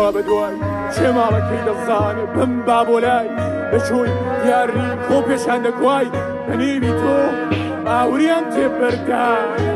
خوا بەدوای چێ ماڵەکەی دەزانێ بم بابۆلای بەچۆی یاری خۆ پێشان دەکوای بەنێوی تۆ ئاوریان تێبەردا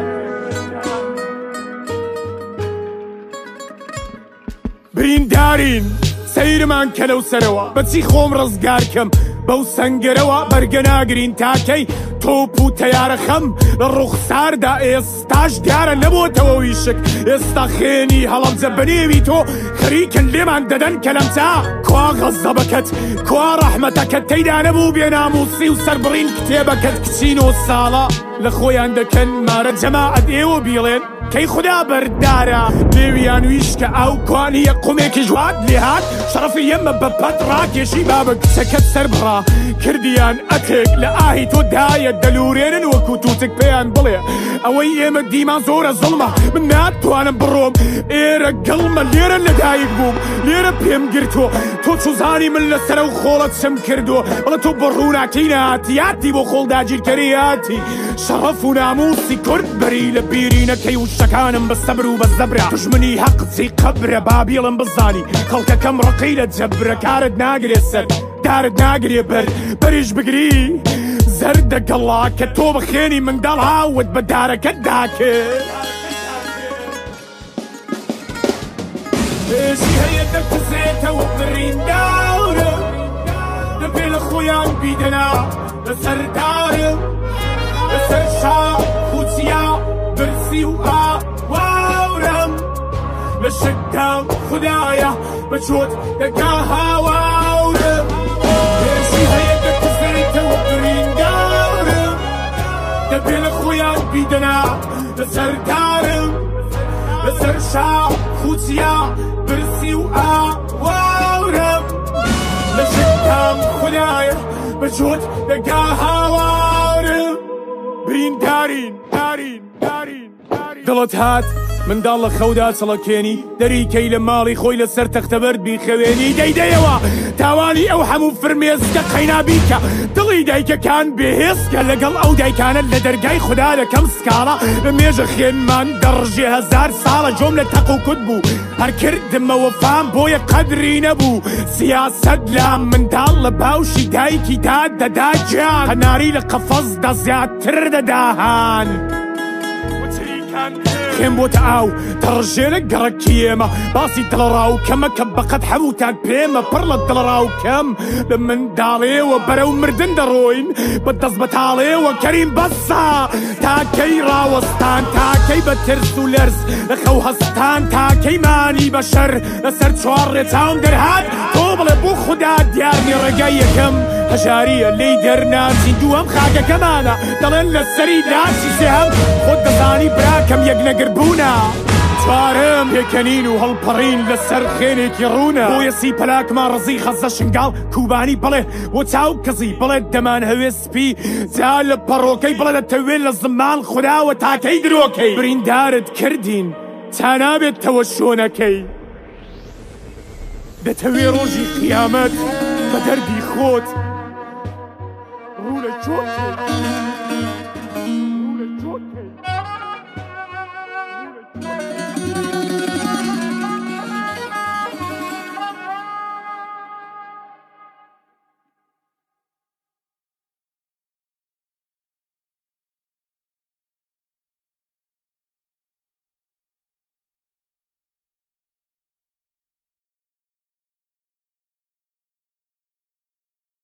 بریندارین سەیرمان کە لەو سەرەوە بەچی خۆم ڕزگارکەم بەو سەنگەرەوە بەرگە ناگرین تاکەی تۆپ و تەیارەخەم لە ڕوخساردا ئێستاش دیارە نەبووتەوە ویشک ئێستا خێنی هەڵەبجە بەنێوی تۆ خەریکن لێمان دەدەن کە لەمچا کوا غەزەبەکەت کوا ڕەحمەتەکەت تەیدا نەبوو بێناموسی و سەربڕین کتێبەکەت کچین و ساڵە لە خۆیان دەکەن مارە جەماعەت ئێوە بیڵێن کەی خوددا بەردارە لێویان ویشکە ئەو کوانیە قومێکی ژوات لێهات شەڕەفی ئێمە بەپەت ڕاکێشی بابە کچەکەت سەر بڕا کردیان ئەتێک لە ئاهی تۆ دایە دەلورێنن وەکو تووتک پێیان بڵێ ئەوەی ئێمە دیمان زۆرە زڵمە من ناتوانم بڕۆم ئێرە گەڵمە لێرە لەدایک بووم لێرە پێم گرتووە تۆ چوزانی من لەسەر و خۆڵەت چم کردووە بەڵە تۆ بڕووناکەی نهاتیاتی بۆ خۆڵداگیرکەری هاتی شەڕەف و ناموسی کورد بەری لە بیرینەکەی و شەکانم بە سەبر و بە زەبرا دژمنی حەقچی قەبرە بابیڵم بزانی خەڵکەکەم ڕقی لە جەبرە کارت ناگرێ سەر دارت ناگرێ بەریش بگری زەردە گەڵا کە تۆ بخێنی منداڵ هاوت بە دارەکەت داکرد پێشی هەیە دەکوزێتەوە بریندارە دەبێ لە خۆیان بیدەنا لەسەر دارم لەسەر شا خوچیا برسی و ئاواورم لە شەکدام خوددایە بە چۆت دەکا هاواورم پێشی هەیە دەکوزێتەوە بریندارم دەبێ لە خۆیان بیدەنا لەسەر دارم لەسەر شا خوچیا برسی و ئاواورم لە شەکدام خوددایە بە چۆت دەکا هاواورم بریندارین دڵت هات منداڵ لە خەودا چڵەکێنی دەریکەی لە ماڵی خۆی لەسەر تەختەبەرد بیخەوێنی دەیدەیەوە تاوانی ئەو هەموو فرمێسکە قەینابیکە دڵی دایکەکان بێهێزکە لەگەڵ ئەو دایکانە لە دەرگای خوددا دەکەم سکاڵە لە مێژە خێنمان دەڕژێ هەزار ساڵە جۆم لە تەق و کوت بوو هەر کردمەوە فام بۆیە قەدری نەبوو سیاسەت لا منداڵ لە باوشی دایکی دا دەدا گیان هەناری لە قەفەزدا زیاتر دەداهان خێم بۆتە ئاو تەڕژێنە گەڕەکی ئێمە باسی دڵڕاو کەمە کە بەقەت هەمووتان پێمە پڕ لە دڵڕاو کەم لە منداڵێوە بەرەو مردن دەڕۆین بە دەست بەتاڵێوە کەریم بەسا تاکەی ڕاوەستان تاکەی بە ترس و لەرز لە خەو هەستان تاکەی مانی بەشەر لەسەر چوار ڕێچاوم دەرهات تۆ بڵێ بۆ خوددا دیارنی ڕێگای یەکەم هەژاریە لی دەرناچین دووەم خاکەکەمانە دەڵێن لە سەری لاچی سێهەم خۆت دەزانی براکەم یەک نەگربوونە چوارم پێکەنین و هەڵپەڕین لەسەر خێنێکی ڕوونە بۆیە سی پەلاکمان ڕزی خەزە شنگاڵ کوبانی بڵێ بۆ چاو کەزی بڵێ دەمان هەوێ سپی جا لە پەڕۆکەی بڵێ دەتەوێت لە زمان خودداوە تاکەی درۆکەی بریندارت کردین تا نابێتەوە شۆنەکەی دەتەوێ ڕۆژی قیامەت بە دەردی خۆت ڕوو لە جۆت